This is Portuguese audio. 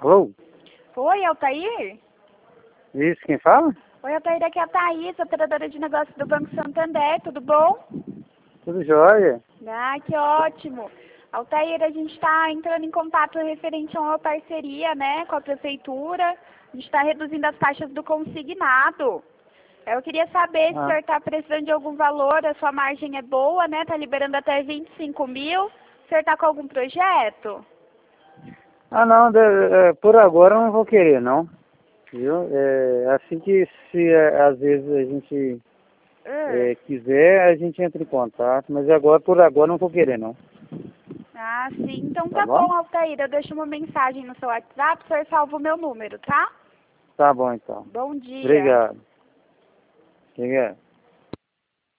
Alô? Oi, Altair? Isso, quem fala? Oi, Altair, aqui é a Thaís, operadora de negócios do Banco Santander, tudo bom? Tudo jóia? Ah, que ótimo. Altair, a gente está entrando em contato referente a uma parceria, né, com a prefeitura. A gente está reduzindo as taxas do consignado. Eu queria saber se o senhor está precisando de algum valor, a sua margem é boa, né? Está liberando até 25 mil. O senhor está com algum projeto? Não, por agora eu não vou querer, não. Viu? Assim que às vezes a gente quiser, a gente entra em contato, mas agora, por agora, não vou querer, não. Ah, sim. Então Tá tá bom? bom, Altair. Eu deixo uma mensagem no seu WhatsApp, o senhor salva o meu número, tá? Tá bom, então. Bom dia. Obrigado. Obrigado.